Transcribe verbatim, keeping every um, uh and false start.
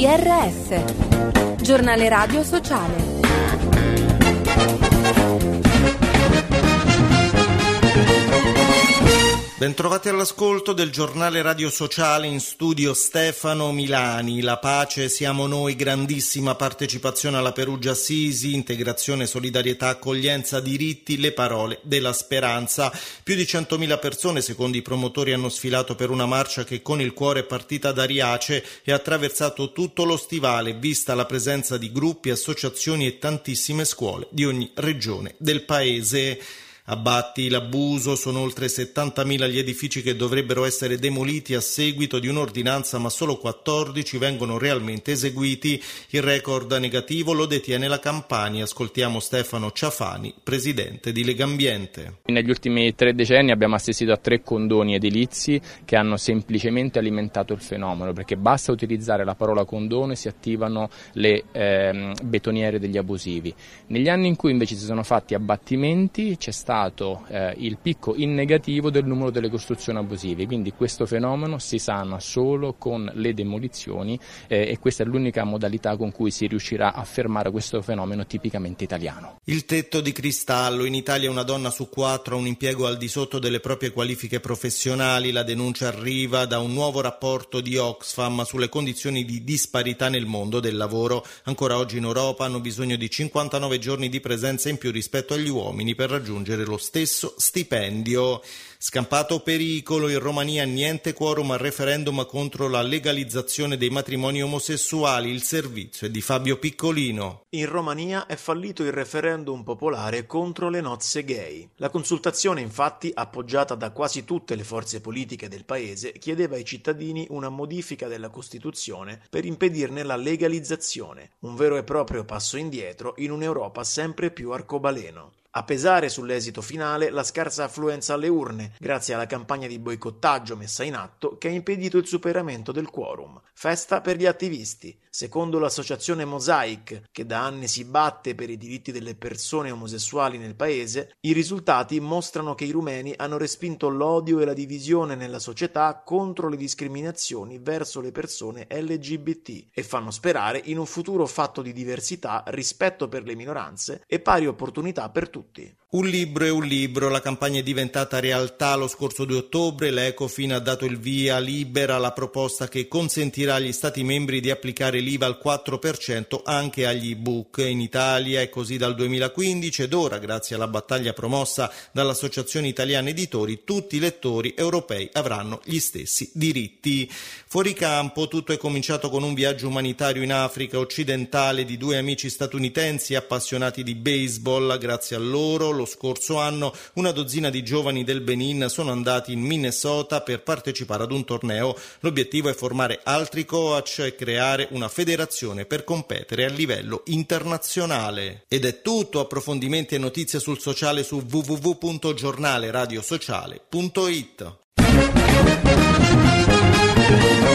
R S, giornale radio sociale. Bentrovati all'ascolto del giornale radio sociale, in studio Stefano Milani. La pace siamo noi, grandissima partecipazione alla Perugia Assisi, integrazione, solidarietà, accoglienza, diritti, le parole della speranza. Più di centomila persone, secondo i promotori, hanno sfilato per una marcia che con il cuore è partita da Riace e ha attraversato tutto lo stivale, vista la presenza di gruppi, associazioni e tantissime scuole di ogni regione del paese. Abbatti, l'abuso, sono oltre settantamila gli edifici che dovrebbero essere demoliti a seguito di un'ordinanza, ma solo quattordici vengono realmente eseguiti. Il record negativo lo detiene la Campania. Ascoltiamo Stefano Ciafani, presidente di Legambiente. Negli ultimi tre decenni abbiamo assistito a tre condoni edilizi che hanno semplicemente alimentato il fenomeno, perché basta utilizzare la parola condono e si attivano le eh, betoniere degli abusivi. Negli anni in cui invece si sono fatti abbattimenti c'è stato Eh, il picco in negativo del numero delle costruzioni abusive, quindi questo fenomeno si sana solo con le demolizioni eh, e questa è l'unica modalità con cui si riuscirà a fermare questo fenomeno tipicamente italiano. Il tetto di cristallo. In Italia una donna su quattro ha un impiego al di sotto delle proprie qualifiche professionali. La denuncia arriva da un nuovo rapporto di Oxfam sulle condizioni di disparità nel mondo del lavoro. Ancora oggi in Europa hanno bisogno di cinquantanove giorni di presenza in più rispetto agli uomini per raggiungere lo stesso stipendio. Scampato pericolo, in Romania niente quorum al referendum contro la legalizzazione dei matrimoni omosessuali. Il servizio è di Fabio Piccolino. In Romania è fallito il referendum popolare contro le nozze gay. La consultazione, infatti, appoggiata da quasi tutte le forze politiche del paese, chiedeva ai cittadini una modifica della Costituzione per impedirne la legalizzazione, un vero e proprio passo indietro in un'Europa sempre più arcobaleno. A pesare sull'esito finale la scarsa affluenza alle urne, grazie alla campagna di boicottaggio messa in atto che ha impedito il superamento del quorum. Festa per gli attivisti. Secondo l'associazione Mosaic, che da anni si batte per i diritti delle persone omosessuali nel paese, i risultati mostrano che i rumeni hanno respinto l'odio e la divisione nella società contro le discriminazioni verso le persone L G B T e fanno sperare in un futuro fatto di diversità, rispetto per le minoranze e pari opportunità per tutti. Un libro è un libro, la campagna è diventata realtà. Lo scorso due ottobre l'Ecofin ha dato il via libera alla proposta che consentirà agli Stati membri di applicare l'I V A al quattro per cento anche agli ebook. In Italia è così dal duemilaquindici ed ora, grazie alla battaglia promossa dall'Associazione Italiana Editori, tutti i lettori europei avranno gli stessi diritti. Fuori campo tutto è cominciato con un viaggio umanitario in Africa occidentale di due amici statunitensi appassionati di baseball. Grazie a loro, lo scorso anno una dozzina di giovani del Benin sono andati in Minnesota per partecipare ad un torneo. L'obiettivo è formare altri coach e creare una federazione per competere a livello internazionale. Ed è tutto. Approfondimenti e notizie sul sociale su w w w punto giornale radio sociale punto it.